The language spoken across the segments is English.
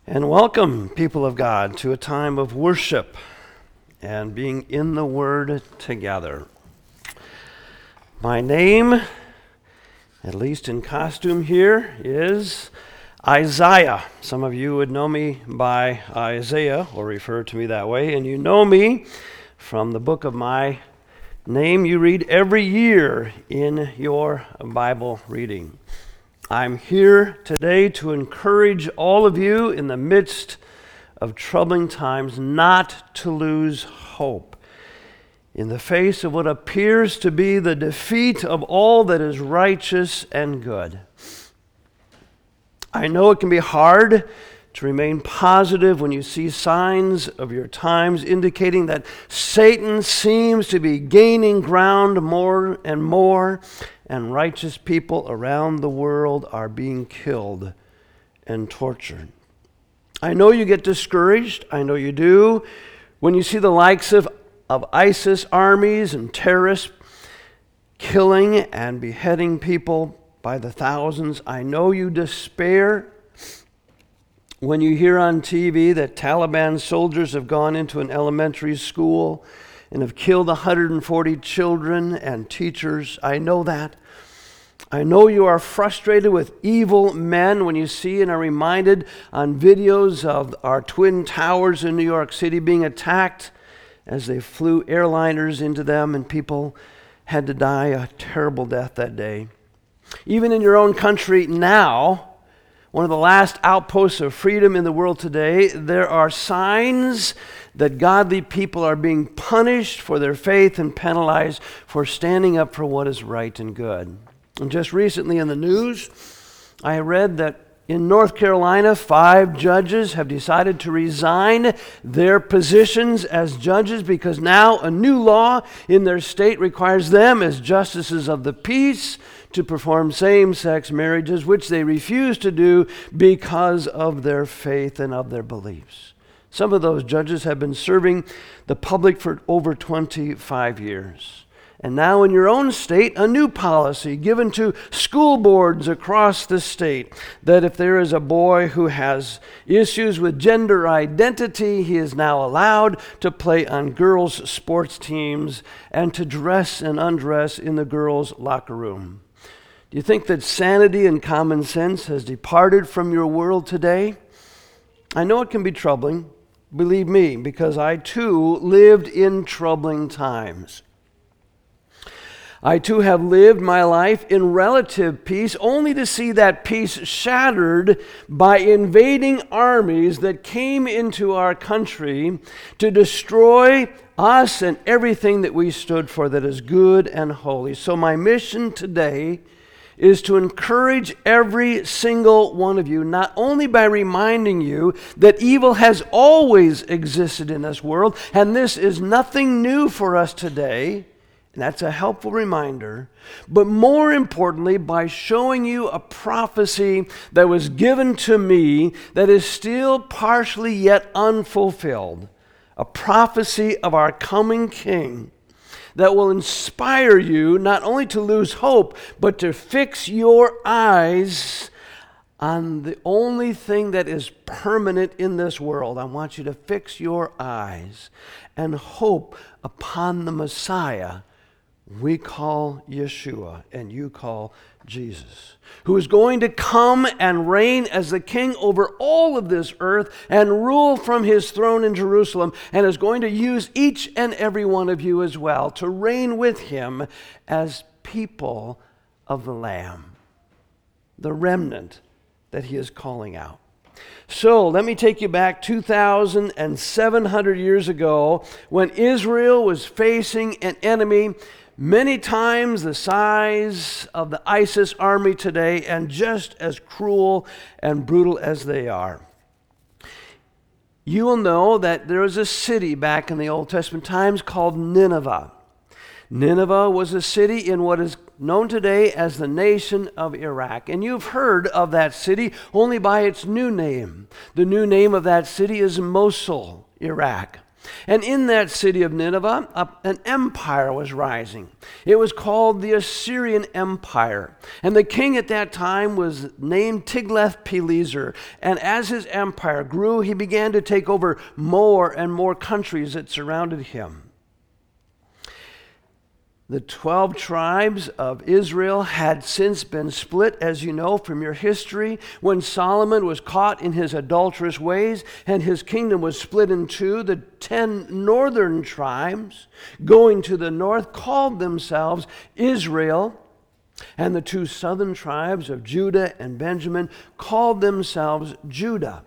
And welcome, people of God, to a time of worship and being in the Word together. My name, at least in costume here, is Isaiah. Some of you would know me by Isaiah, or refer to me that way, and you know me from the book of my name you read every year in your Bible reading. I'm here today to encourage all of you in the midst of troubling times not to lose hope in the face of what appears to be the defeat of all that is righteous and good. I know it can be hard to remain positive when you see signs of your times indicating that Satan seems to be gaining ground more and more, and righteous people around the world are being killed and tortured. I know you get discouraged, I know you do, when you see the likes of ISIS armies and terrorists killing and beheading people by the thousands. I know you despair when you hear on TV that Taliban soldiers have gone into an elementary school and have killed 140 children and teachers. I know that. I know you are frustrated with evil men when you see and are reminded on videos of our Twin Towers in New York City being attacked as they flew airliners into them and people had to die a terrible death that day. Even in your own country now, one of the last outposts of freedom in the world today, there are signs that godly people are being punished for their faith and penalized for standing up for what is right and good. And just recently in the news, I read that in North Carolina, 5 judges have decided to resign their positions as judges because now a new law in their state requires them as justices of the peace to perform same-sex marriages, which they refuse to do because of their faith and of their beliefs. Some of those judges have been serving the public for over 25 years. And now in your own state, a new policy given to school boards across the state that if there is a boy who has issues with gender identity, he is now allowed to play on girls' sports teams and to dress and undress in the girls' locker room. Do you think that sanity and common sense has departed from your world today? I know it can be troubling, believe me, because I too lived in troubling times. I too have lived my life in relative peace, only to see that peace shattered by invading armies that came into our country to destroy us and everything that we stood for that is good and holy. So my mission today is to encourage every single one of you, not only by reminding you that evil has always existed in this world, and this is nothing new for us today, and that's a helpful reminder, but more importantly, by showing you a prophecy that was given to me that is still partially yet unfulfilled, a prophecy of our coming King that will inspire you not only to lose hope, but to fix your eyes on the only thing that is permanent in this world. I want you to fix your eyes and hope upon the Messiah we call Yeshua and you call Jesus, who is going to come and reign as the king over all of this earth and rule from his throne in Jerusalem, and is going to use each and every one of you as well to reign with him as people of the Lamb, the remnant that he is calling out. So let me take you back 2,700 years ago when Israel was facing an enemy many times the size of the ISIS army today and just as cruel and brutal as they are. You will know that there was a city back in the Old Testament times called Nineveh. Nineveh was a city in what is known today as the nation of Iraq. And you've heard of that city only by its new name. The new name of that city is Mosul, Iraq. And in that city of Nineveh, an empire was rising. It was called the Assyrian Empire. And the king at that time was named Tiglath-Pileser. And as his empire grew, he began to take over more and more countries that surrounded him. The 12 tribes of Israel had since been split, as you know from your history, when Solomon was caught in his adulterous ways and his kingdom was split in two. The 10 northern tribes going to the north called themselves Israel, and the 2 southern tribes of Judah and Benjamin called themselves Judah.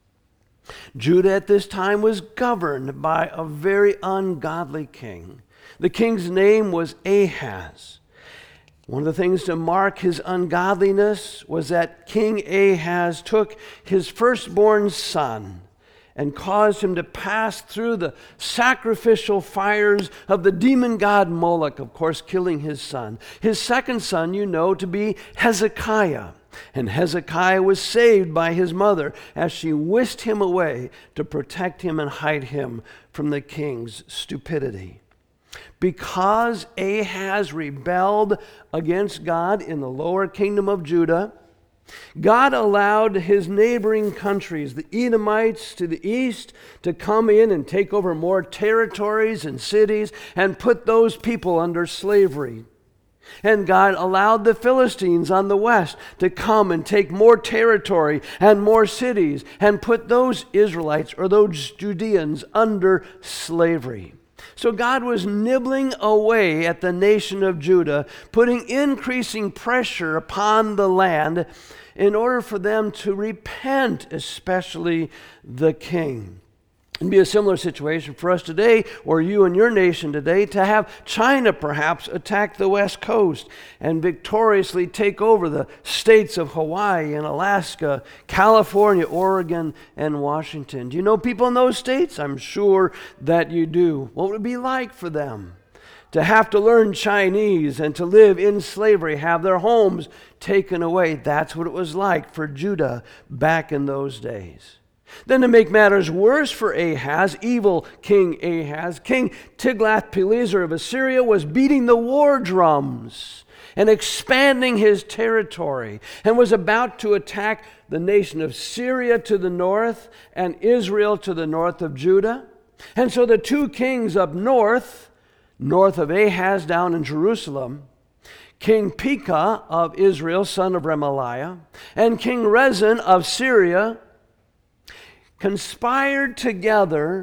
Judah at this time was governed by a very ungodly king. The king's name was Ahaz. One of the things to mark his ungodliness was that King Ahaz took his firstborn son and caused him to pass through the sacrificial fires of the demon god Moloch, of course, killing his son. His second son, you know, to be Hezekiah. And Hezekiah was saved by his mother as she whisked him away to protect him and hide him from the king's stupidity. Because Ahaz rebelled against God in the lower kingdom of Judah, God allowed his neighboring countries, the Edomites to the east, to come in and take over more territories and cities and put those people under slavery. And God allowed the Philistines on the west to come and take more territory and more cities and put those Israelites or those Judeans under slavery. So God was nibbling away at the nation of Judah, putting increasing pressure upon the land in order for them to repent, especially the king. It'd be a similar situation for us today, or you and your nation today, to have China perhaps attack the West Coast and victoriously take over the states of Hawaii and Alaska, California, Oregon, and Washington. Do you know people in those states? I'm sure that you do. What would it be like for them to have to learn Chinese and to live in slavery, have their homes taken away? That's what it was like for Judah back in those days. Then to make matters worse for Ahaz, evil King Ahaz, King Tiglath-Pileser of Assyria was beating the war drums and expanding his territory and was about to attack the nation of Syria to the north and Israel to the north of Judah. And so the 2 kings up north of Ahaz down in Jerusalem, King Pekah of Israel, son of Remaliah, and King Rezin of Syria, conspired together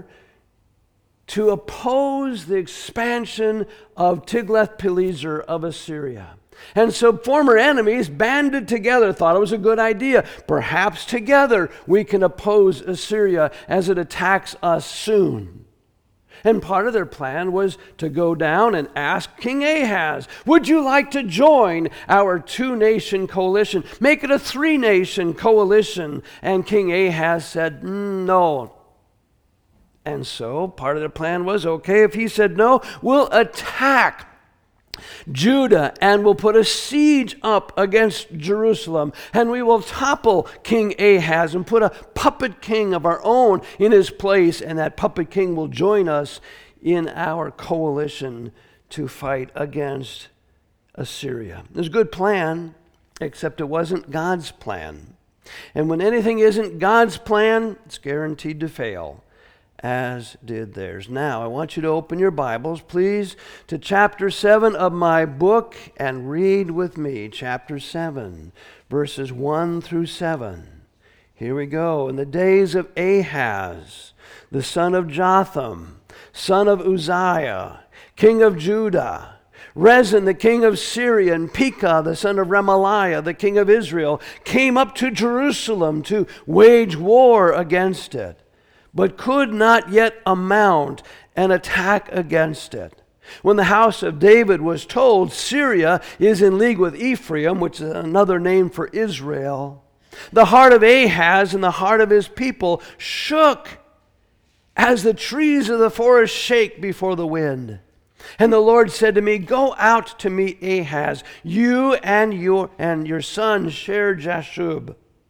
to oppose the expansion of Tiglath-Pileser of Assyria. And so former enemies banded together, thought it was a good idea. Perhaps together we can oppose Assyria as it attacks us soon. And part of their plan was to go down and ask King Ahaz, would you like to join our 2-nation coalition? Make it a 3-nation coalition. And King Ahaz said, no. And so part of their plan was, okay, if he said no, we'll attack Judah and we'll put a siege up against Jerusalem, and we will topple King Ahaz and put a puppet king of our own in his place, and that puppet king will join us in our coalition to fight against Assyria. It was a good plan, except it wasn't God's plan. And when anything isn't God's plan, it's guaranteed to fail, as did theirs. Now, I want you to open your Bibles, please, to chapter 7 of my book and read with me chapter 7, verses 1 through 7. Here we go. In the days of Ahaz, the son of Jotham, son of Uzziah, king of Judah, Rezin, the king of Syria, and Pekah, the son of Remaliah, the king of Israel, came up to Jerusalem to wage war against it, but could not yet mount an attack against it. When the house of David was told Syria is in league with Ephraim, which is another name for Israel, the heart of Ahaz and the heart of his people shook as the trees of the forest shake before the wind. And the Lord said to me, go out to meet Ahaz, you and your son Shear-Jashub.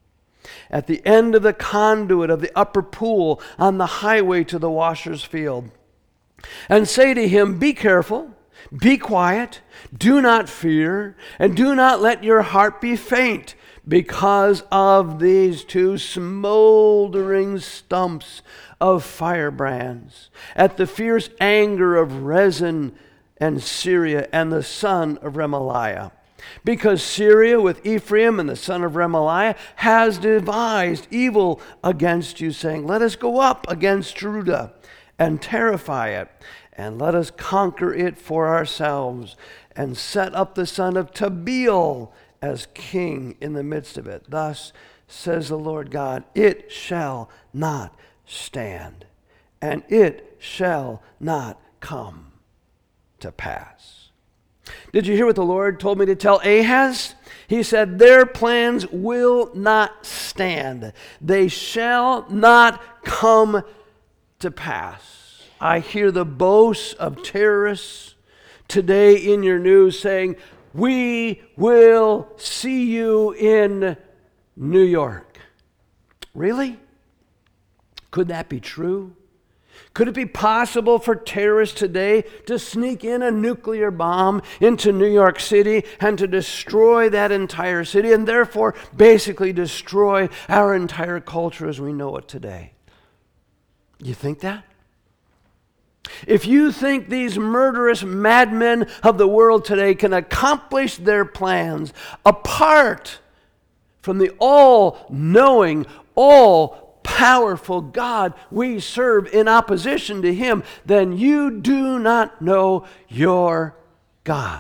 at the end of the conduit of the upper pool on the highway to the washer's field. And say to him, be careful, be quiet, do not fear, and do not let your heart be faint because of these two smoldering stumps of firebrands, at the fierce anger of Rezin and Syria and the son of Remaliah. Because Syria with Ephraim and the son of Remaliah has devised evil against you, saying, let us go up against Judah and terrify it, and let us conquer it for ourselves, and set up the son of Tabeel as king in the midst of it. Thus says the Lord God, it shall not stand, and it shall not come to pass. Did you hear what the Lord told me to tell Ahaz? He said, their plans will not stand. They shall not come to pass. I hear the boasts of terrorists today in your news saying, we will see you in New York. Really? Could that be true? Could it be possible for terrorists today to sneak in a nuclear bomb into New York City and to destroy that entire city and therefore basically destroy our entire culture as we know it today? You think that? If you think these murderous madmen of the world today can accomplish their plans apart from the all-knowing, all-powerful God we serve in opposition to Him, then you do not know your God.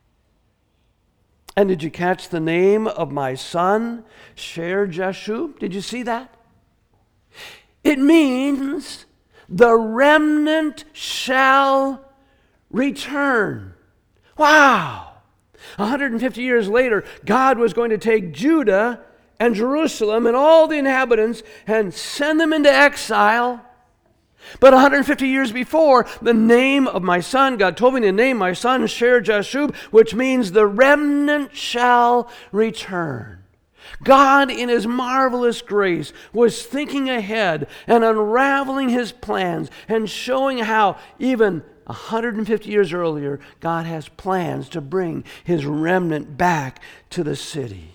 And did you catch the name of my son, Shear-Jashub? Did you see that? It means the remnant shall return. Wow! 150 years later, God was going to take Judah and Jerusalem and all the inhabitants and send them into exile. But 150 years before, the name of my son, God told me to name my son Shear-Jashub, which means the remnant shall return. God, in His marvelous grace, was thinking ahead and unraveling His plans and showing how even 150 years earlier, God has plans to bring His remnant back to the city.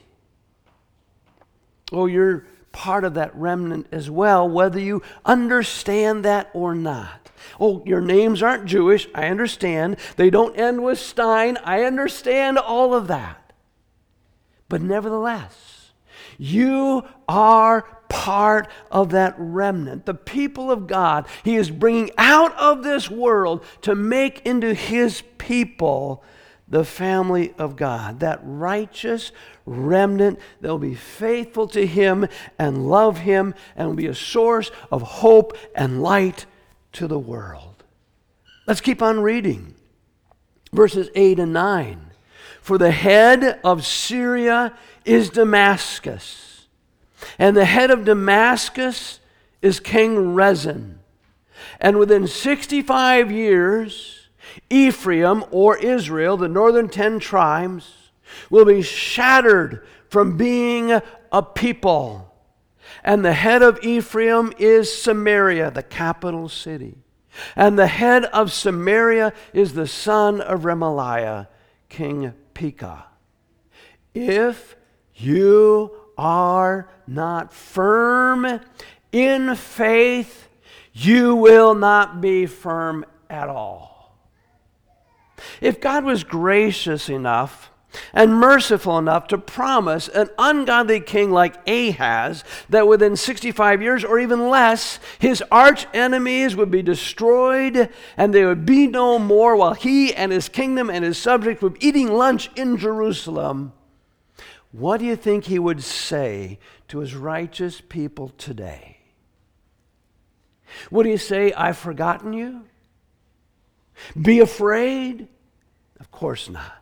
Oh, you're part of that remnant as well, whether you understand that or not. Oh, your names aren't Jewish, I understand. They don't end with Stein, I understand all of that. But nevertheless, you are part of that remnant, the people of God. He is bringing out of this world to make into His people the family of God, that righteous remnant that will be faithful to Him and love Him and will be a source of hope and light to the world. Let's keep on reading. Verses 8 and 9. For the head of Syria is Damascus, and the head of Damascus is King Rezin. And within 65 years, Ephraim, or Israel, the northern 10 tribes, will be shattered from being a people. And the head of Ephraim is Samaria, the capital city. And the head of Samaria is the son of Remaliah, King Pekah. If you are not firm in faith, you will not be firm at all. If God was gracious enough and merciful enough to promise an ungodly king like Ahaz that within 65 years or even less, his arch enemies would be destroyed and there would be no more while he and his kingdom and his subjects would be eating lunch in Jerusalem, what do you think he would say to his righteous people today? Would he say, I've forgotten you? Be afraid? Of course not.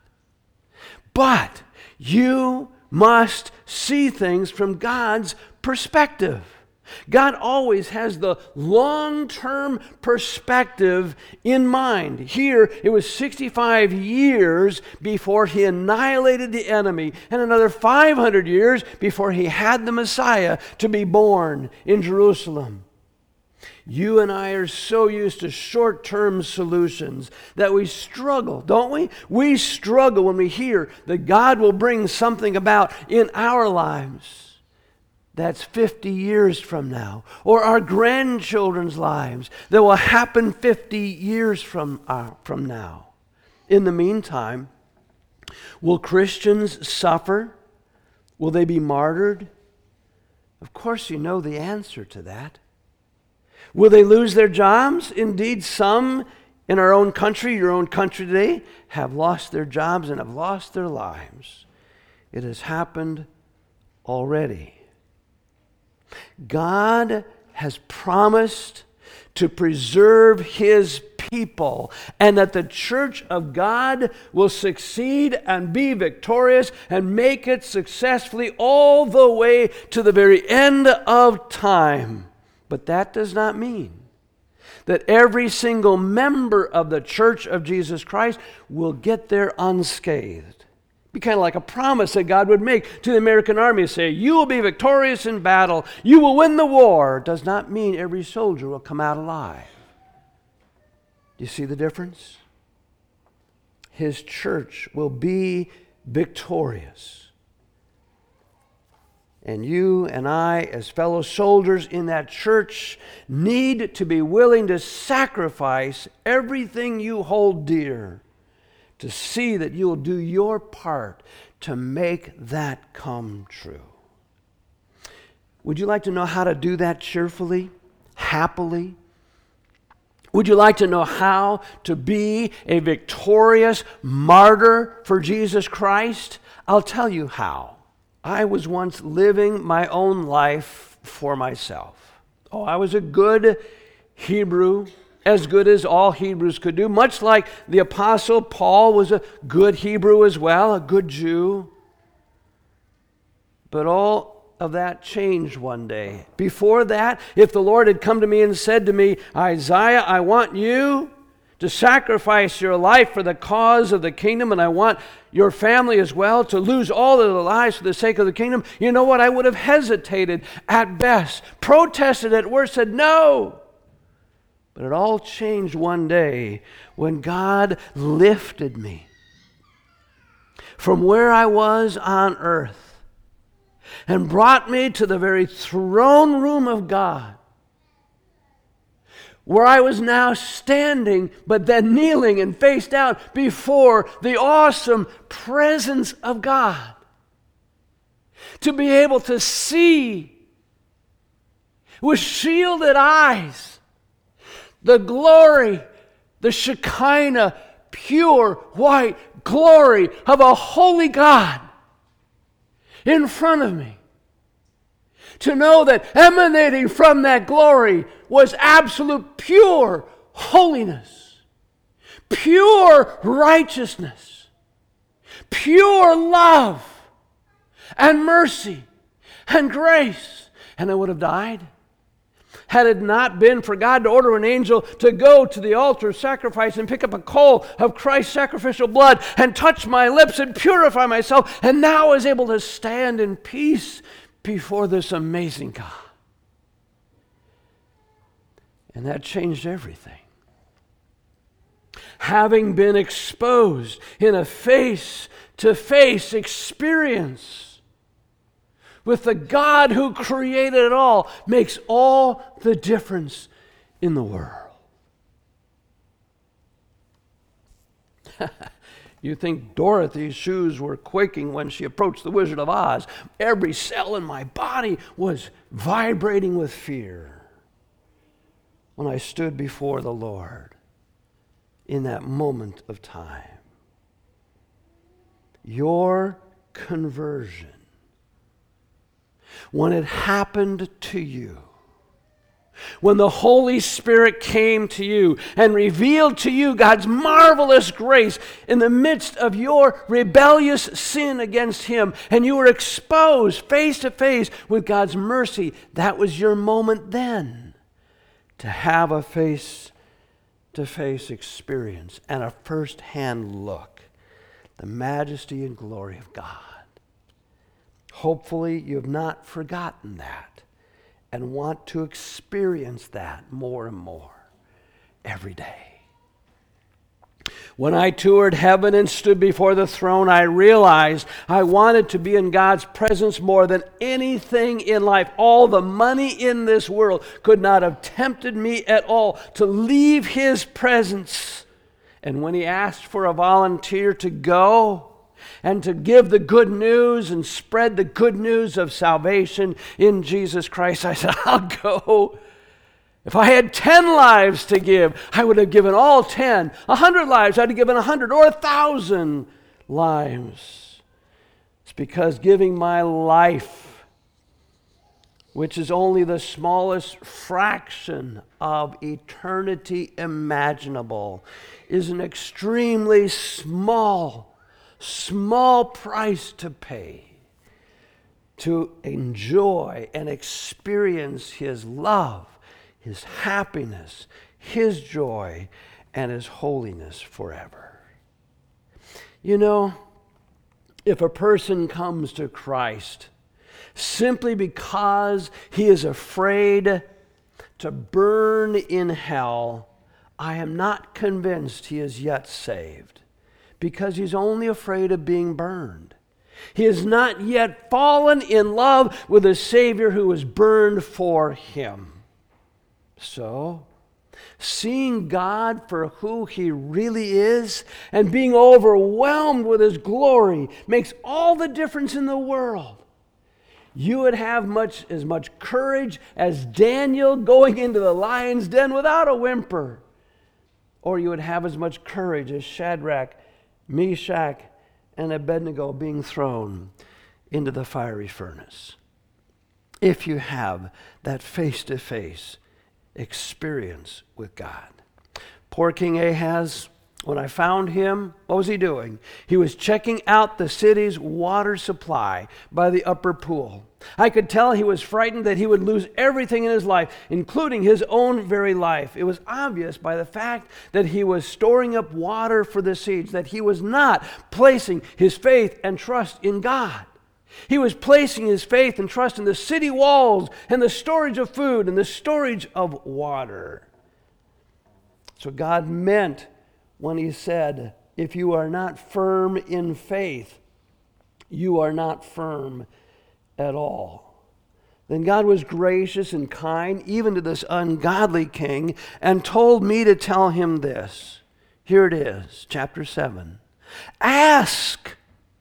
But you must see things from God's perspective. God always has the long-term perspective in mind. Here, it was 65 years before he annihilated the enemy, and another 500 years before he had the Messiah to be born in Jerusalem. You and I are so used to short-term solutions that we struggle, don't we? We struggle when we hear that God will bring something about in our lives that's 50 years from now, or our grandchildren's lives that will happen 50 years from now. In the meantime, will Christians suffer? Will they be martyred? Of course, you know the answer to that. Will they lose their jobs? Indeed, some in our own country, your own country today, have lost their jobs and have lost their lives. It has happened already. God has promised to preserve His people, and that the church of God will succeed and be victorious and make it successfully all the way to the very end of time. But that does not mean that every single member of the Church of Jesus Christ will get there unscathed. Be kind of like a promise that God would make to the American army, say, you will be victorious in battle, you will win the war. Does not mean every soldier will come out alive. Do you see the difference? His church will be victorious. And you and I, as fellow soldiers in that church, need to be willing to sacrifice everything you hold dear to see that you will do your part to make that come true. Would you like to know how to do that cheerfully, happily? Would you like to know how to be a victorious martyr for Jesus Christ? I'll tell you how. I was once living my own life for myself. I was a good Hebrew, as good as all Hebrews could do, much like the Apostle Paul was a good Hebrew as well, a good Jew. But all of that changed one day. Before that, if the Lord had come to me and said to me, Isaiah, I want you to sacrifice your life for the cause of the kingdom, and I want your family as well to lose all of their lives for the sake of the kingdom, you know what? I would have hesitated at best, protested at worst, said no. But it all changed one day when God lifted me from where I was on earth and brought me to the very throne room of God, where I was now standing, but then kneeling and face down before the awesome presence of God. To be able to see with shielded eyes the glory, the Shekinah, pure white glory of a holy God in front of me. To know that emanating from that glory was absolute pure holiness, pure righteousness, pure love and mercy and grace. And I would have died had it not been for God to order an angel to go to the altar of sacrifice and pick up a coal of Christ's sacrificial blood and touch my lips and purify myself, and now I was able to stand in peace before this amazing God. And that changed everything. Having been exposed in a face-to-face experience with the God who created it all makes all the difference in the world. You think Dorothy's shoes were quaking when she approached the Wizard of Oz. Every cell in my body was vibrating with fear when I stood before the Lord in that moment of time. Your conversion, when it happened to you, When the Holy Spirit came to you and revealed to you God's marvelous grace in the midst of your rebellious sin against Him, and you were exposed face to face with God's mercy, that was your moment then to have a face-to-face experience and a first-hand look, the majesty and glory of God. Hopefully you have not forgotten that and want to experience that more and more every day. When I toured heaven and stood before the throne, I realized I wanted to be in God's presence more than anything in life. All the money in this world could not have tempted me at all to leave His presence. And when He asked for a volunteer to go and to give the good news and spread the good news of salvation in Jesus Christ, I said, I'll go. If I had 10 lives to give, I would have given all 10. 100 lives, I'd have given 100 or 1,000 lives. It's because giving my life, which is only the smallest fraction of eternity imaginable, is an extremely small price to pay to enjoy and experience His love, His happiness, His joy, and His holiness forever. You know, if a person comes to Christ simply because he is afraid to burn in hell, I am not convinced he is yet saved, because he's only afraid of being burned. He has not yet fallen in love with a Savior who was burned for him. So, seeing God for who He really is and being overwhelmed with His glory makes all the difference in the world. You would have as much courage as Daniel going into the lion's den without a whimper. Or you would have as much courage as Shadrach, Meshach, and Abednego being thrown into the fiery furnace. If you have that face-to-face experience with God. Poor King Ahaz, when I found him, what was he doing? He was checking out the city's water supply by the upper pool. I could tell he was frightened that he would lose everything in his life, including his own very life. It was obvious by the fact that he was storing up water for the siege, that he was not placing his faith and trust in God. He was placing his faith and trust in the city walls and the storage of food and the storage of water. So God meant when He said, if you are not firm in faith, you are not firm at all. Then God was gracious and kind even to this ungodly king and told me to tell him this. Here it is, chapter 7. Ask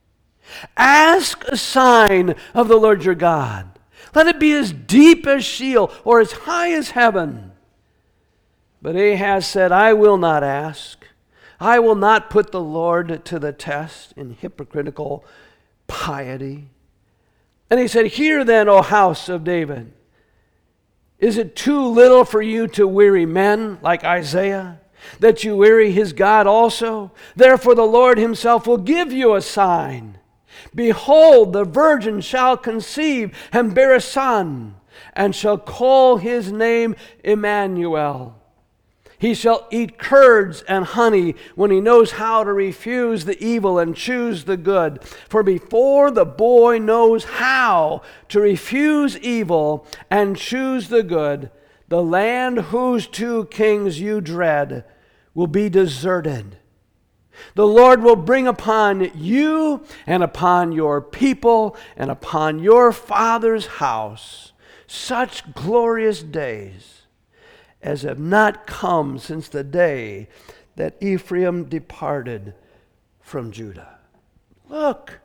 a sign of the Lord your God. Let it be as deep as Sheol or as high as heaven. But Ahaz said, I will not ask. I will not put the Lord to the test in hypocritical piety. And he said, hear then, O house of David. Is it too little for you to weary men like Isaiah, that you weary his God also? Therefore the Lord Himself will give you a sign. Behold, the virgin shall conceive and bear a son, and shall call his name Emmanuel. He shall eat curds and honey when he knows how to refuse the evil and choose the good. For before the boy knows how to refuse evil and choose the good, the land whose two kings you dread will be deserted. The Lord will bring upon you and upon your people and upon your father's house such glorious days as have not come since the day that Ephraim departed from Judah. Look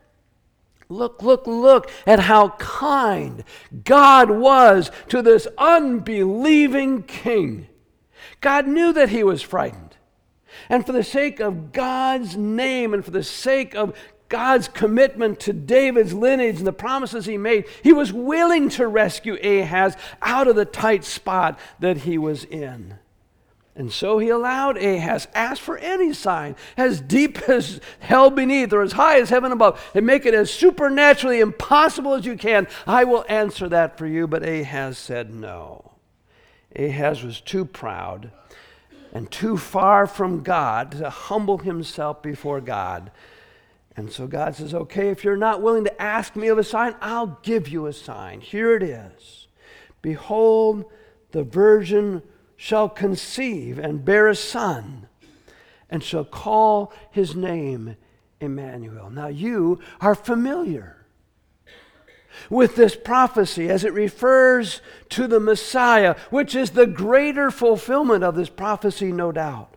at how kind God was to this unbelieving king. God knew that he was frightened. And for the sake of God's name and for the sake of God's commitment to David's lineage and the promises he made, he was willing to rescue Ahaz out of the tight spot that he was in. And so he allowed Ahaz, ask for any sign, as deep as hell beneath or as high as heaven above, and make it as supernaturally impossible as you can. I will answer that for you. But Ahaz said no. Ahaz was too proud and too far from God to humble himself before God. And so God says, okay, if you're not willing to ask me of a sign, I'll give you a sign. Here it is. Behold, the virgin shall conceive and bear a son, and shall call his name Emmanuel. Now you are familiar with this prophecy as it refers to the Messiah, which is the greater fulfillment of this prophecy, no doubt.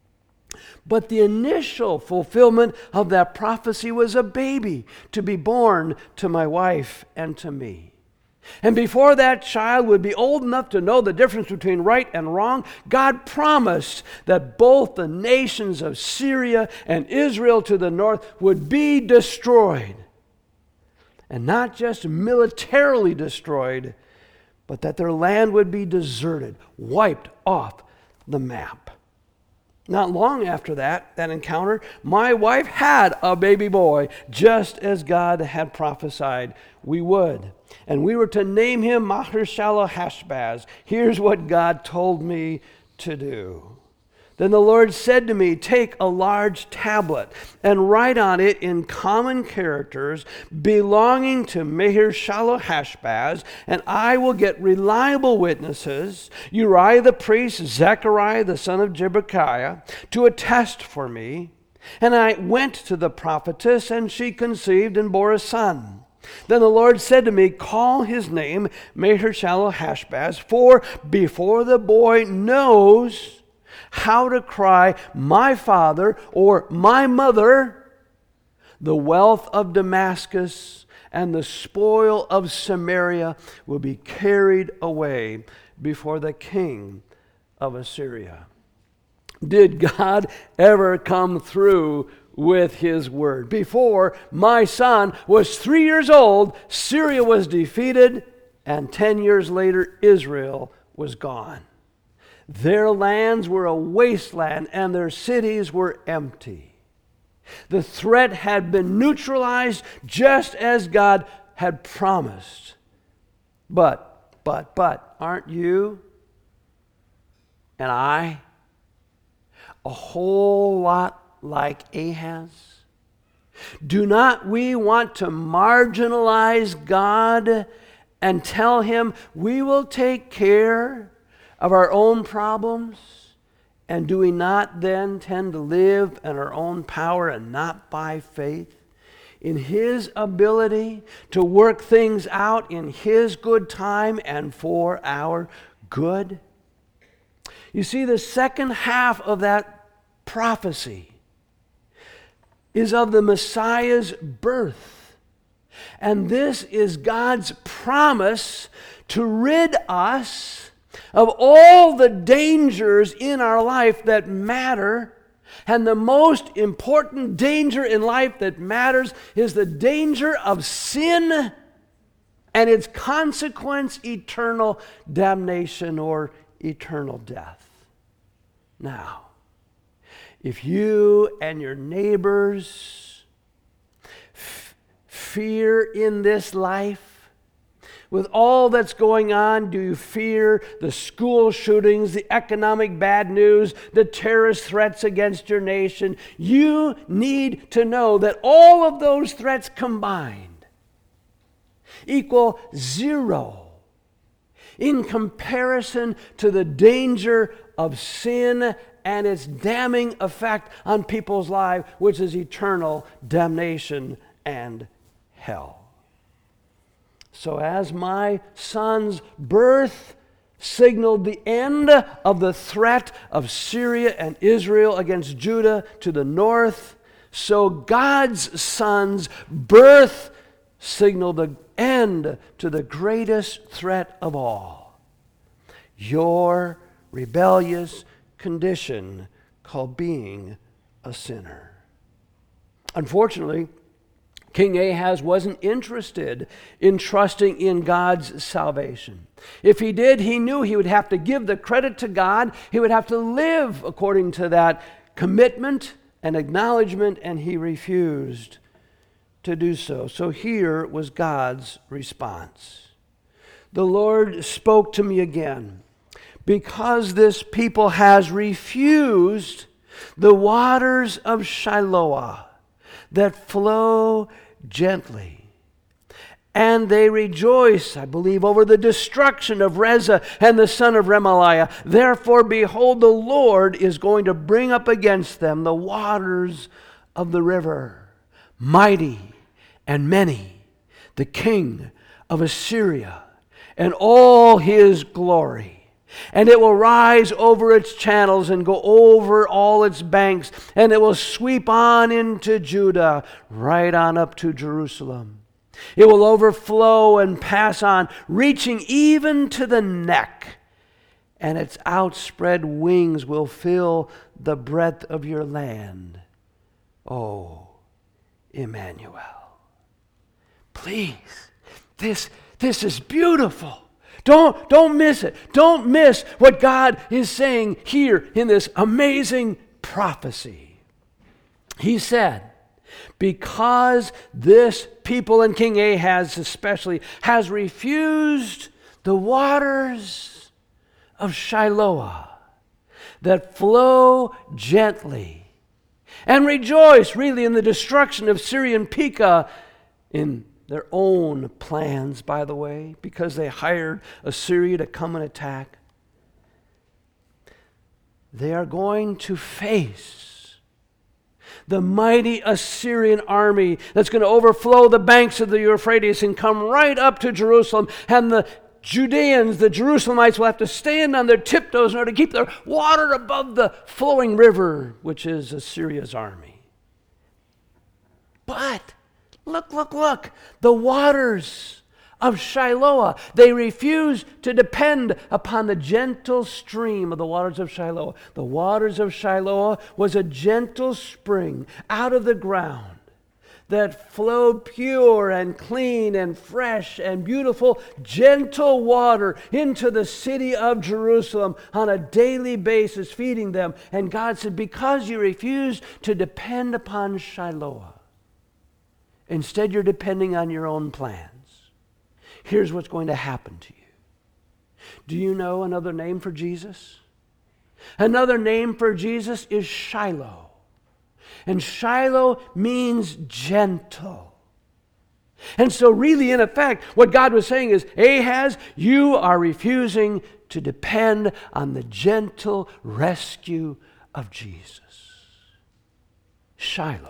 But the initial fulfillment of that prophecy was a baby to be born to my wife and to me. And before that child would be old enough to know the difference between right and wrong, God promised that both the nations of Syria and Israel to the north would be destroyed. And not just militarily destroyed, but that their land would be deserted, wiped off the map. Not long after that encounter, my wife had a baby boy, just as God had prophesied we would. And we were to name him Maher-shalal-hash-baz. Here's what God told me to do. Then the Lord said to me, take a large tablet and write on it in common characters belonging to Maher-shalal-hash-baz, and I will get reliable witnesses, Uriah the priest, Zechariah the son of Jebekiah, to attest for me. And I went to the prophetess, and she conceived and bore a son. Then the Lord said to me, call his name Maher-shalal-hash-baz, for before the boy knows how to cry, my father or my mother, the wealth of Damascus and the spoil of Samaria will be carried away before the king of Assyria. Did God ever come through with his word? Before my son was 3 years old, Syria was defeated, and 10 years later, Israel was gone. Their lands were a wasteland, and their cities were empty. The threat had been neutralized just as God had promised. But, aren't you and I a whole lot like Ahaz? Do not we want to marginalize God and tell him we will take care of our own problems? And do we not then tend to live in our own power and not by faith in his ability to work things out in his good time and for our good? You see, the second half of that prophecy is of the Messiah's birth. And this is God's promise to rid us of all the dangers in our life that matter. And the most important danger in life that matters is the danger of sin and its consequence, eternal damnation or eternal death. Now, if you and your neighbors fear in this life, with all that's going on, do you fear the school shootings, the economic bad news, the terrorist threats against your nation? You need to know that all of those threats combined equal zero in comparison to the danger of sin and its damning effect on people's lives, which is eternal damnation and hell. So as my son's birth signaled the end of the threat of Syria and Israel against Judah to the north, so God's son's birth signaled the end to the greatest threat of all, your rebellious condition called being a sinner. Unfortunately, King Ahaz wasn't interested in trusting in God's salvation. If he did, he knew he would have to give the credit to God. He would have to live according to that commitment and acknowledgement, and he refused to do so. So here was God's response. The Lord spoke to me again. Because this people has refused the waters of Shiloah that flow gently, and they rejoice, I believe, over the destruction of Rezah and the son of Remaliah. Therefore, behold, the Lord is going to bring up against them the waters of the river, mighty and many, the king of Assyria, and all his glory. And it will rise over its channels and go over all its banks, and it will sweep on into Judah, right on up to Jerusalem. It will overflow and pass on, reaching even to the neck, and its outspread wings will fill the breadth of your land. Oh, Emmanuel. Please, this is beautiful. Don't miss it. Don't miss what God is saying here in this amazing prophecy. He said, because this people, and King Ahaz especially, has refused the waters of Shiloah that flow gently, and rejoice really in the destruction of Syrian Pekah, in their own plans, by the way, because they hired Assyria to come and attack. They are going to face the mighty Assyrian army that's going to overflow the banks of the Euphrates and come right up to Jerusalem. And the Judeans, the Jerusalemites, will have to stand on their tiptoes in order to keep their water above the flowing river, which is Assyria's army. But look, the waters of Shiloah. They refuse to depend upon the gentle stream of the waters of Shiloah. The waters of Shiloah was a gentle spring out of the ground that flowed pure and clean and fresh and beautiful, gentle water into the city of Jerusalem on a daily basis, feeding them. And God said, because you refuse to depend upon Shiloah, instead, you're depending on your own plans. Here's what's going to happen to you. Do you know another name for Jesus? Another name for Jesus is Shiloh. And Shiloh means gentle. And so really, in effect, what God was saying is, Ahaz, you are refusing to depend on the gentle rescue of Jesus. Shiloh.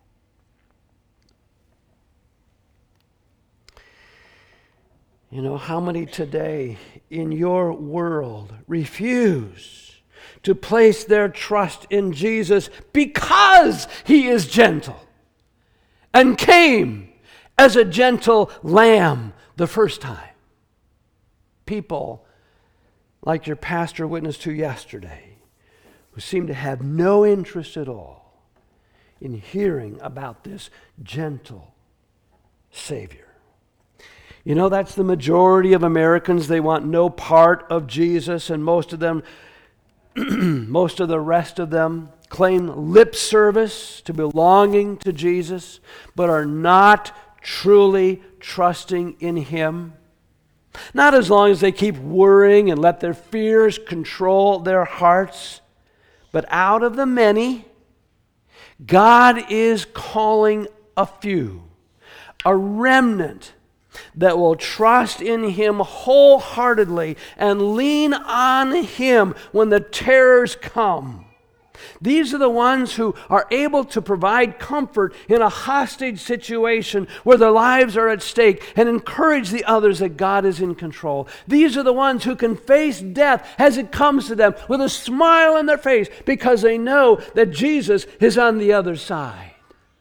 You know, how many today in your world refuse to place their trust in Jesus because he is gentle and came as a gentle lamb the first time? People like your pastor witnessed to yesterday, who seem to have no interest at all in hearing about this gentle Savior. You know, that's the majority of Americans. They want no part of Jesus, and most of them, most of the rest of them claim lip service to belonging to Jesus, but are not truly trusting in him. Not as long as they keep worrying and let their fears control their hearts. But out of the many, God is calling a few, a remnant that will trust in him wholeheartedly and lean on him when the terrors come. These are the ones who are able to provide comfort in a hostage situation where their lives are at stake and encourage the others that God is in control. These are the ones who can face death as it comes to them with a smile on their face because they know that Jesus is on the other side.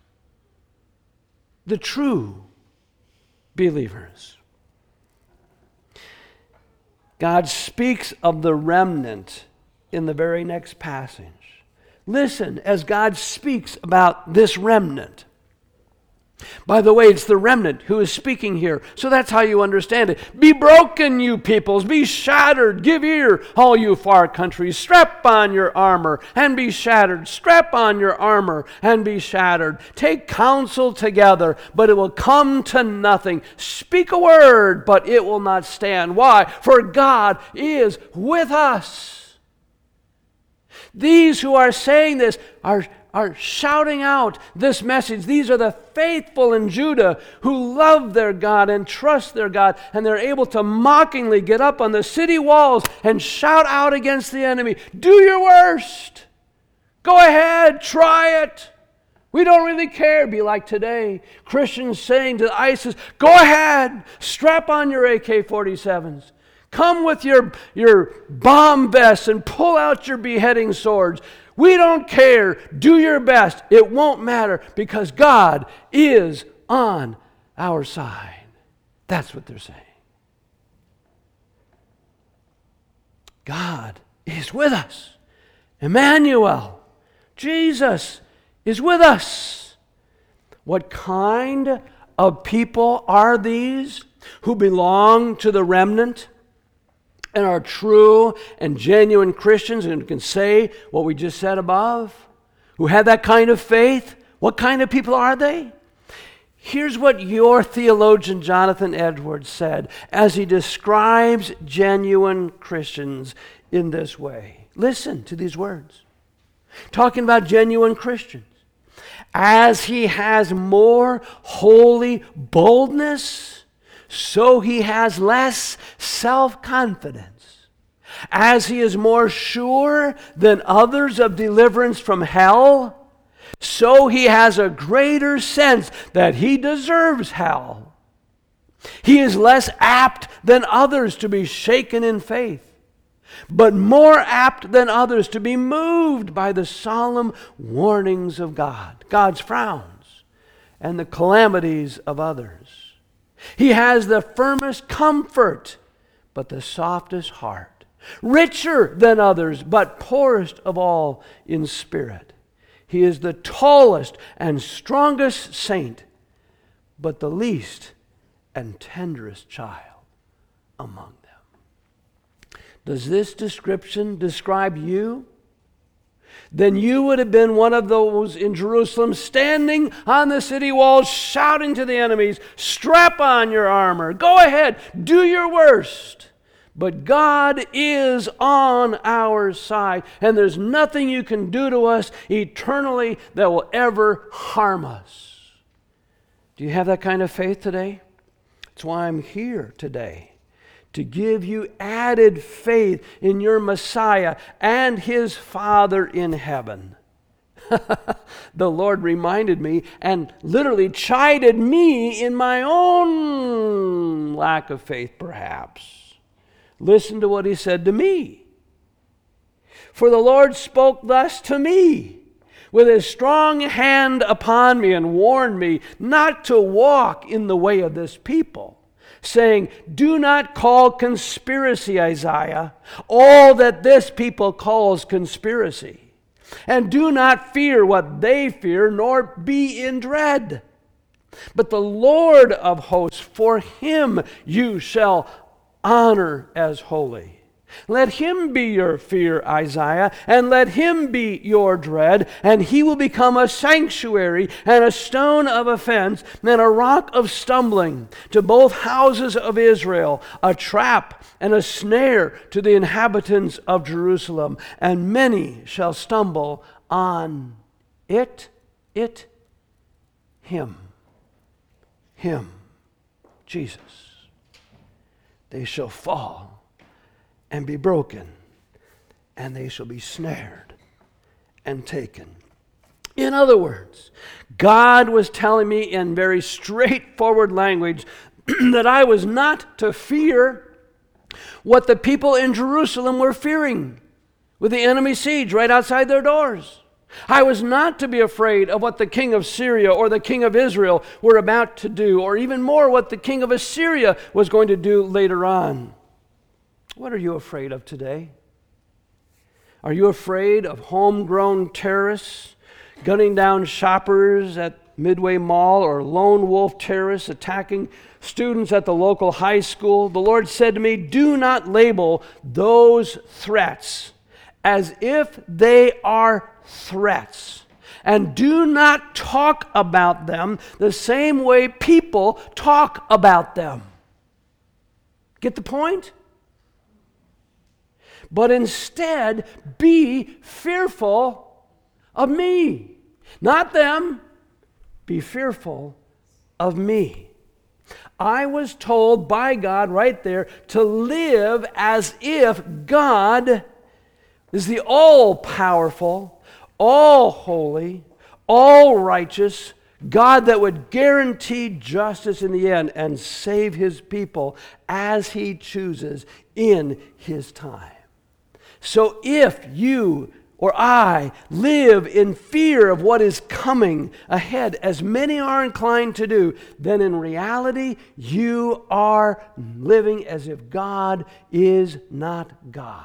The true believers. God speaks of the remnant in the very next passage. Listen as God speaks about this remnant. By the way, it's the remnant who is speaking here. So that's how you understand it. Be broken, you peoples. Be shattered. Give ear, all you far countries. Strap on your armor and be shattered. Strap on your armor and be shattered. Take counsel together, but it will come to nothing. Speak a word, but it will not stand. Why? For God is with us. These who are saying this are shouting out this message. These are the faithful in Judah who love their God and trust their God, and they're able to mockingly get up on the city walls and shout out against the enemy. Do your worst. Go ahead, try it. We don't really care. Be like today, Christians saying to ISIS, go ahead, strap on your AK-47s. Come with your bomb vests and pull out your beheading swords. We don't care. Do your best. It won't matter because God is on our side. That's what they're saying. God is with us. Emmanuel, Jesus is with us. What kind of people are these who belong to the remnant and are true and genuine Christians and can say what we just said above, who have that kind of faith? What kind of people are they? Here's what your theologian Jonathan Edwards said as he describes genuine Christians in this way. Listen to these words. Talking about genuine Christians. As he has more holy boldness, so he has less self-confidence. As he is more sure than others of deliverance from hell, so he has a greater sense that he deserves hell. He is less apt than others to be shaken in faith, but more apt than others to be moved by the solemn warnings of God, God's frowns, and the calamities of others. He has the firmest comfort, but the softest heart. Richer than others, but poorest of all in spirit. He is the tallest and strongest saint, but the least and tenderest child among them. Does this description describe you? Then you would have been one of those in Jerusalem standing on the city walls shouting to the enemies, strap on your armor, go ahead, do your worst. But God is on our side, and there's nothing you can do to us eternally that will ever harm us. Do you have that kind of faith today? That's why I'm here today. To give you added faith in your Messiah and His Father in heaven. The Lord reminded me and literally chided me in my own lack of faith, perhaps. Listen to what He said to me. For the Lord spoke thus to me with His strong hand upon me and warned me not to walk in the way of this people, saying, do not call conspiracy, Isaiah, all that this people calls conspiracy. And do not fear what they fear, nor be in dread. But the Lord of hosts, for Him you shall honor as holy. Let Him be your fear, Isaiah, and let Him be your dread, and He will become a sanctuary and a stone of offense and a rock of stumbling to both houses of Israel, a trap and a snare to the inhabitants of Jerusalem, and many shall stumble on Him, Jesus. They shall fall and be broken, and they shall be snared and taken. In other words, God was telling me in very straightforward language that I was not to fear what the people in Jerusalem were fearing with the enemy siege right outside their doors. I was not to be afraid of what the king of Syria or the king of Israel were about to do, or even more what the king of Assyria was going to do later on. What are you afraid of today? Are you afraid of homegrown terrorists gunning down shoppers at Midway Mall or lone wolf terrorists attacking students at the local high school, the Lord said to me, do not label those threats as if they are threats. And do not talk about them the same way people talk about them. Get the point? But instead, be fearful of me. Not them. Be fearful of me. I was told by God right there to live as if God is the all-powerful, all-holy, all-righteous God that would guarantee justice in the end and save His people as He chooses in His time. So if you or I live in fear of what is coming ahead, as many are inclined to do, then in reality you are living as if God is not God.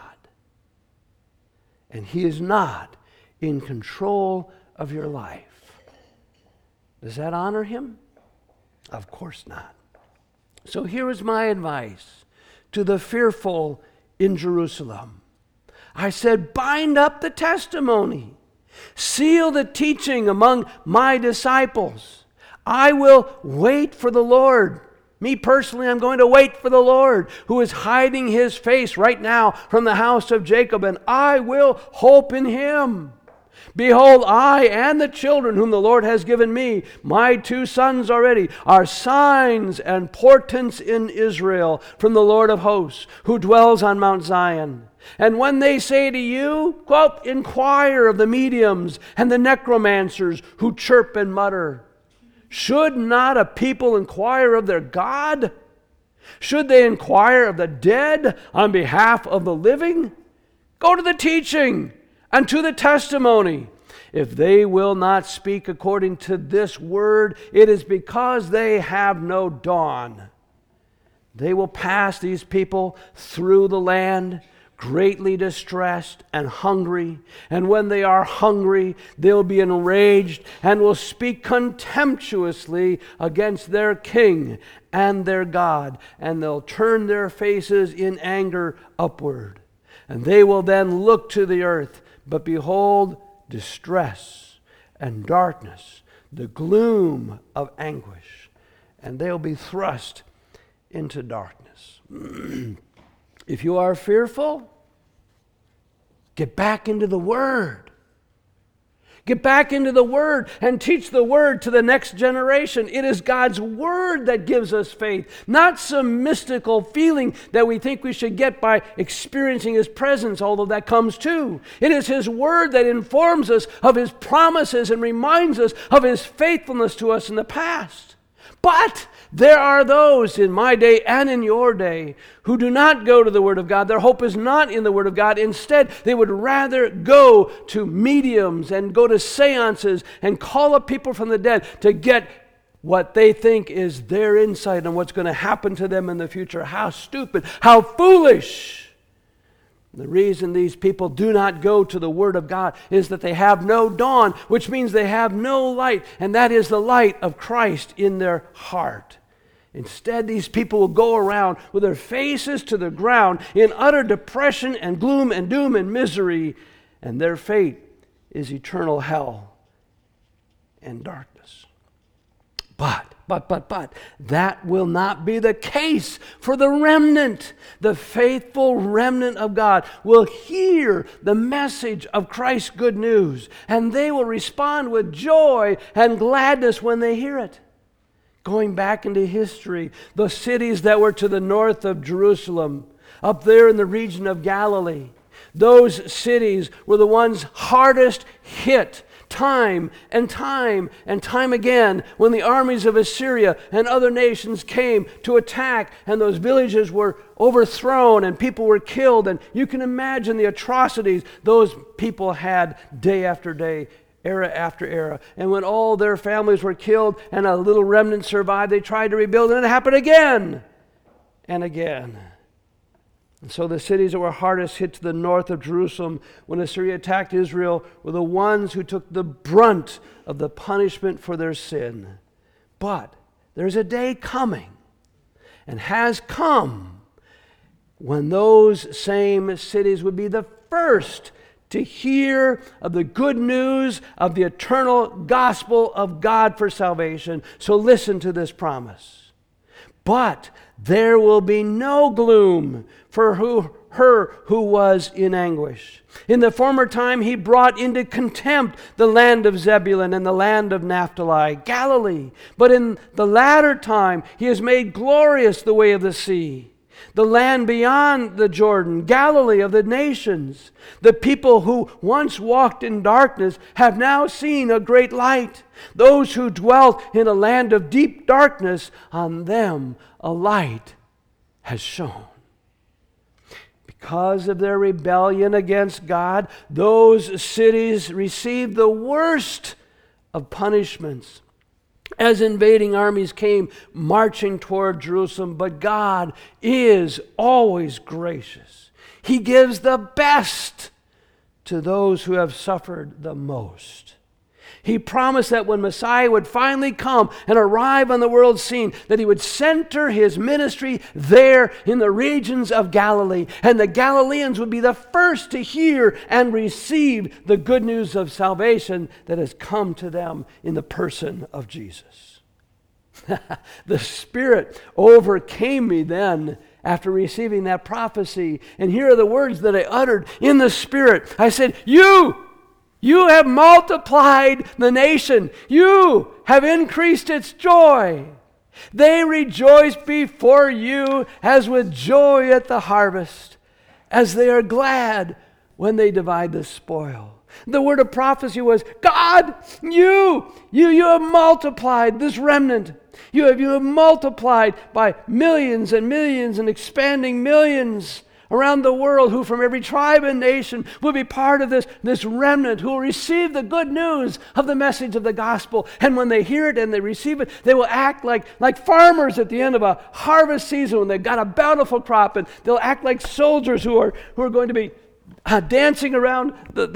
And He is not in control of your life. Does that honor Him? Of course not. So here is my advice to the fearful in Jerusalem. I said, bind up the testimony. Seal the teaching among my disciples. I will wait for the Lord. Me personally, I'm going to wait for the Lord, who is hiding His face right now from the house of Jacob, and I will hope in Him. Behold, I and the children whom the Lord has given me, my 2 sons already, are signs and portents in Israel from the Lord of hosts, who dwells on Mount Zion. And when they say to you, quote, inquire of the mediums and the necromancers who chirp and mutter, should not a people inquire of their God? Should they inquire of the dead on behalf of the living? Go to the teaching and to the testimony. If they will not speak according to this word, it is because they have no dawn. They will pass, these people, through the land, greatly distressed and hungry. And when they are hungry, they'll be enraged and will speak contemptuously against their king and their God. And they'll turn their faces in anger upward. And they will then look to the earth, but behold, distress and darkness, the gloom of anguish, and they'll be thrust into darkness. If you are fearful, get back into the Word. Get back into the Word and teach the Word to the next generation. It is God's Word that gives us faith, not some mystical feeling that we think we should get by experiencing His presence, although that comes too. It is His Word that informs us of His promises and reminds us of His faithfulness to us in the past. But there are those in my day and in your day who do not go to the Word of God. Their hope is not in the Word of God. Instead, they would rather go to mediums and go to seances and call up people from the dead to get what they think is their insight on what's going to happen to them in the future. How stupid, how foolish. The reason these people do not go to the Word of God is that they have no dawn, which means they have no light, and that is the light of Christ in their heart. Instead, these people will go around with their faces to the ground in utter depression and gloom and doom and misery, and their fate is eternal hell and darkness. But that will not be the case for the remnant. The faithful remnant of God will hear the message of Christ's good news, and they will respond with joy and gladness when they hear it. Going back into history, the cities that were to the north of Jerusalem, up there in the region of Galilee, those cities were the ones hardest hit time and time again when the armies of Assyria and other nations came to attack, and those villages were overthrown and people were killed. And you can imagine the atrocities those people had day after day, era after era. And when all their families were killed and a little remnant survived, they tried to rebuild, and it happened again and again. And so the cities that were hardest hit to the north of Jerusalem when Assyria attacked Israel were the ones who took the brunt of the punishment for their sin. But there's a day coming, and has come, when those same cities would be the first to hear of the good news of the eternal gospel of God for salvation. So listen to this promise. But there will be no gloom for her who was in anguish. In the former time he brought into contempt the land of Zebulun and the land of Naphtali, Galilee. But in the latter time he has made glorious the way of the sea, the land beyond the Jordan, Galilee of the nations. The people who once walked in darkness have now seen a great light. Those who dwelt in a land of deep darkness, on them a light has shone. Because of their rebellion against God, those cities received the worst of punishments as invading armies came marching toward Jerusalem. But God is always gracious. He gives the best to those who have suffered the most. He promised that when Messiah would finally come and arrive on the world scene, that he would center his ministry there in the regions of Galilee. And the Galileans would be the first to hear and receive the good news of salvation that has come to them in the person of Jesus. The Spirit overcame me then after receiving that prophecy. And here are the words that I uttered in the Spirit. I said, You have multiplied the nation. You have increased its joy. They rejoice before you as with joy at the harvest, as they are glad when they divide the spoil. The word of prophecy was, God, you have multiplied this remnant. You have multiplied by millions and millions and expanding millions around the world, who from every tribe and nation will be part of this remnant who will receive the good news of the message of the gospel. And when they hear it and they receive it, they will act like farmers at the end of a harvest season when they've got a bountiful crop, and they'll act like soldiers who are going to be dancing around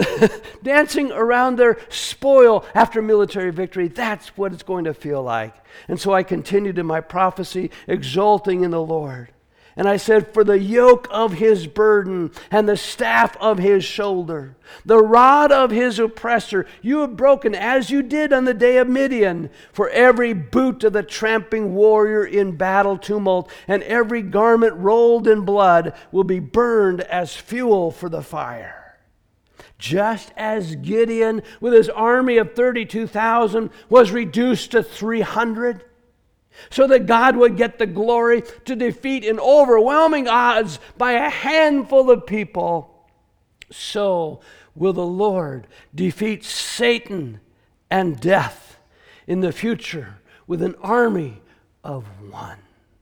their spoil after military victory. That's what it's going to feel like. And so I continued in my prophecy, exulting in the Lord. And I said, for the yoke of his burden and the staff of his shoulder, the rod of his oppressor, you have broken, as you did on the day of Midian. For every boot of the tramping warrior in battle tumult and every garment rolled in blood will be burned as fuel for the fire. Just as Gideon, with his army of 32,000, was reduced to 300, so that God would get the glory to defeat in overwhelming odds by a handful of people, so will the Lord defeat Satan and death in the future with an army of one.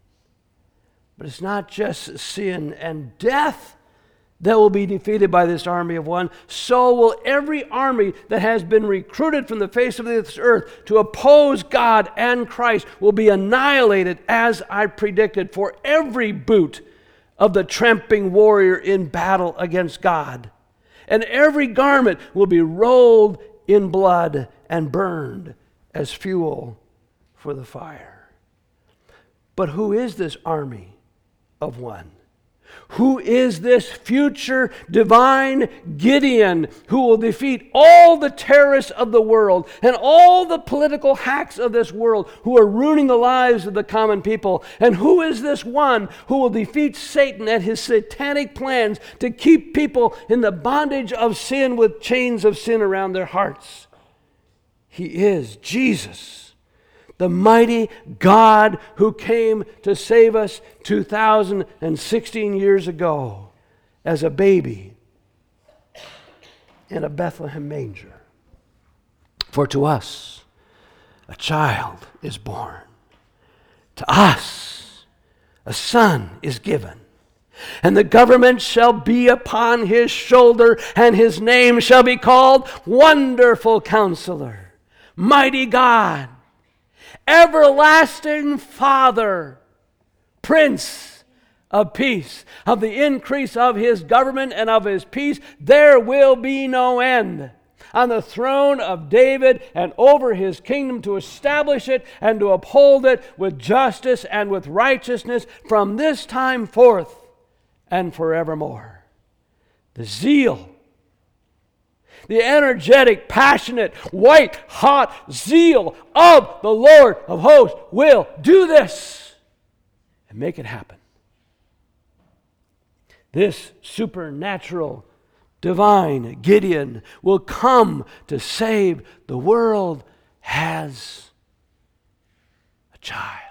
But it's not just sin and death that will be defeated by this army of one. So will every army that has been recruited from the face of this earth to oppose God and Christ will be annihilated, as I predicted. For every boot of the tramping warrior in battle against God, and every garment will be rolled in blood and burned as fuel for the fire. But who is this army of one? Who is this future divine Gideon who will defeat all the terrorists of the world and all the political hacks of this world who are ruining the lives of the common people? And who is this one who will defeat Satan and his satanic plans to keep people in the bondage of sin with chains of sin around their hearts? He is Jesus, the mighty God who came to save us 2,016 years ago as a baby in a Bethlehem manger. For to us a child is born. To us a son is given. And the government shall be upon his shoulder, and his name shall be called Wonderful Counselor, Mighty God, Everlasting Father, Prince of peace, of the increase of his government and of his peace, there will be no end. On the throne of David and over his kingdom, to establish it and to uphold it with justice and with righteousness from this time forth and forevermore. The zeal, the energetic, passionate, white-hot zeal of the Lord of hosts will do this and make it happen. This supernatural, divine Gideon will come to save the world as a child.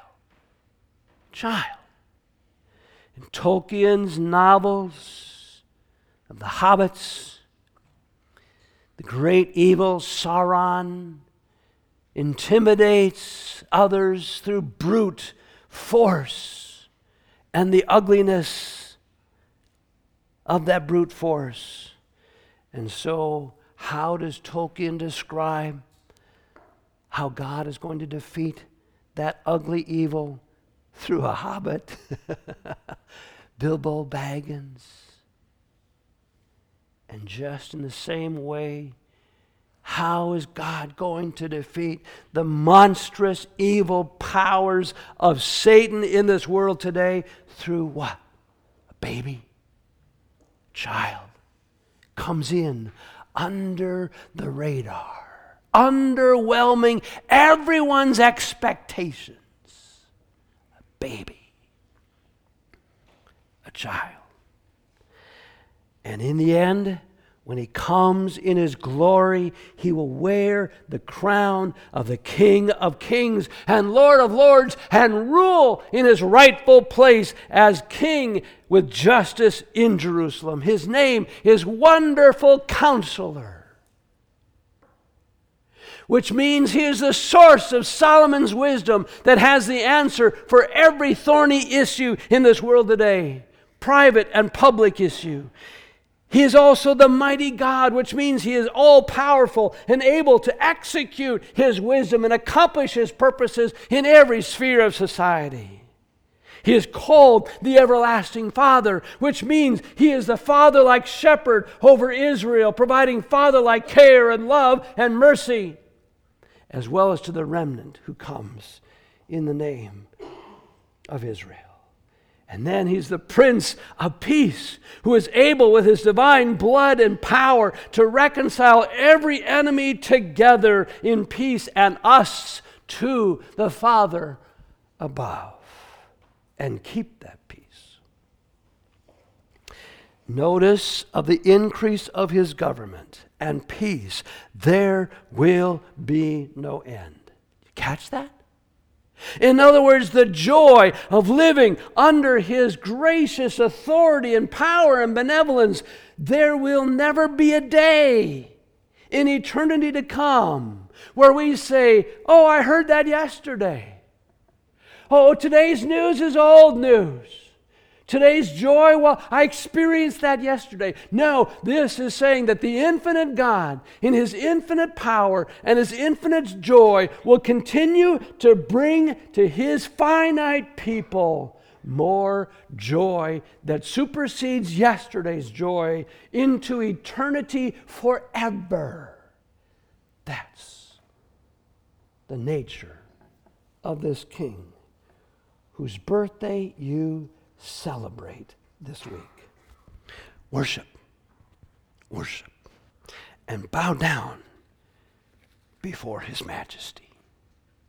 In Tolkien's novels of the hobbits, the great evil Sauron intimidates others through brute force and the ugliness of that brute force. And so, how does Tolkien describe how God is going to defeat that ugly evil? Through a hobbit, Bilbo Baggins. And just in the same way, how is God going to defeat the monstrous evil powers of Satan in this world today? Through what? A baby, child, comes in under the radar, underwhelming everyone's expectations. A baby, a child. And in the end, when he comes in his glory, he will wear the crown of the King of Kings and Lord of Lords and rule in his rightful place as king with justice in Jerusalem. His name is Wonderful Counselor, which means he is the source of Solomon's wisdom that has the answer for every thorny issue in this world today, private and public issue. He is also the mighty God, which means he is all-powerful and able to execute his wisdom and accomplish his purposes in every sphere of society. He is called the Everlasting Father, which means he is the father-like shepherd over Israel, providing father-like care and love and mercy, as well as to the remnant who comes in the name of Israel. And then he's the Prince of Peace, who is able with his divine blood and power to reconcile every enemy together in peace and us to the Father above, and keep that peace. Notice of the increase of his government and peace, there will be no end. You catch that? In other words, the joy of living under his gracious authority and power and benevolence, there will never be a day in eternity to come where we say, oh, I heard that yesterday. Oh, today's news is old news. Today's joy, well, I experienced that yesterday. No, this is saying that the infinite God, in his infinite power and his infinite joy, will continue to bring to his finite people more joy that supersedes yesterday's joy into eternity forever. That's the nature of this King, whose birthday you celebrate this week. Worship, and bow down before his majesty.